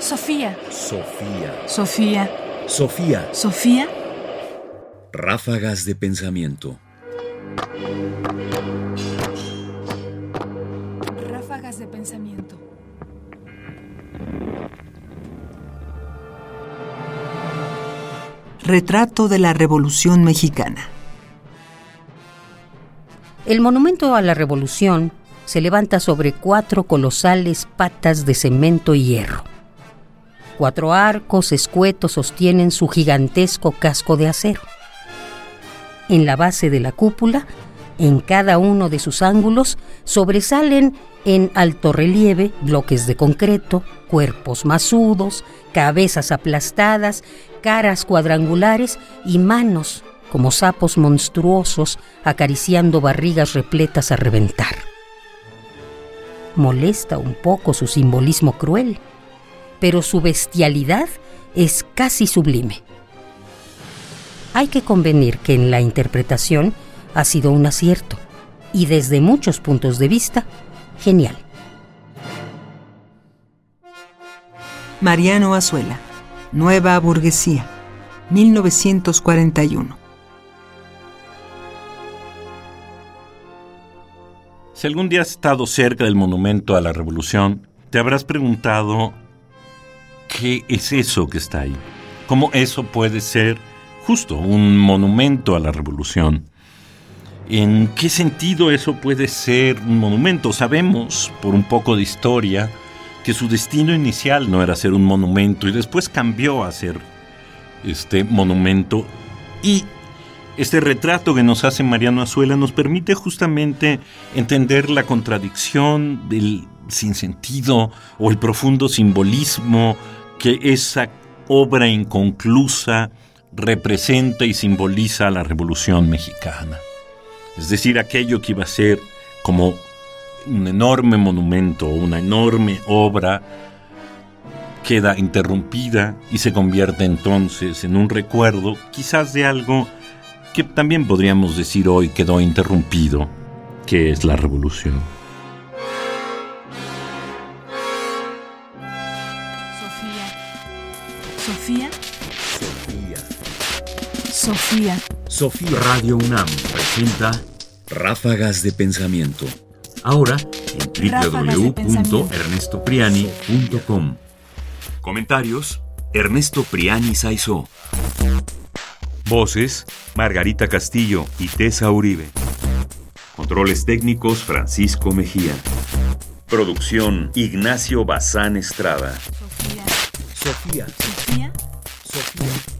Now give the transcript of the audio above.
Sofía. Sofía. Sofía. Sofía. Sofía. Ráfagas de pensamiento. Ráfagas de pensamiento. Retrato de la Revolución Mexicana. El monumento a la Revolución se levanta sobre 4 colosales patas de cemento y hierro. 4 arcos escuetos sostienen su gigantesco casco de acero. En la base de la cúpula, en cada uno de sus ángulos, sobresalen en alto relieve bloques de concreto, cuerpos masudos, cabezas aplastadas, caras cuadrangulares y manos como sapos monstruosos acariciando barrigas repletas a reventar. Molesta un poco su simbolismo cruel, pero su bestialidad es casi sublime. Hay que convenir que en la interpretación ha sido un acierto y desde muchos puntos de vista, genial. Mariano Azuela, Nueva Burguesía, 1941. Si algún día has estado cerca del monumento a la Revolución, te habrás preguntado ¿qué es eso que está ahí? ¿Cómo eso puede ser justo un monumento a la Revolución? ¿En qué sentido eso puede ser un monumento? Sabemos, por un poco de historia, que su destino inicial no era ser un monumento y después cambió a ser este monumento. Y este retrato que nos hace Mariano Azuela nos permite justamente entender la contradicción del sinsentido o el profundo simbolismo que esa obra inconclusa representa y simboliza a la Revolución Mexicana. Es decir, aquello que iba a ser como un enorme monumento, una enorme obra, queda interrumpida y se convierte entonces en un recuerdo, quizás de algo que también podríamos decir hoy quedó interrumpido, que es la revolución. Sofía. Sofía. Sofía. Sofía. Radio UNAM presenta Ráfagas de Pensamiento. Ahora en www.ernestopriani.com. Comentarios: Ernesto Priani Saizó. Voces: Margarita Castillo y Tessa Uribe. Controles técnicos: Francisco Mejía. Producción: Ignacio Bazán Estrada. Sofía. Sofía. Sofía. Sofía.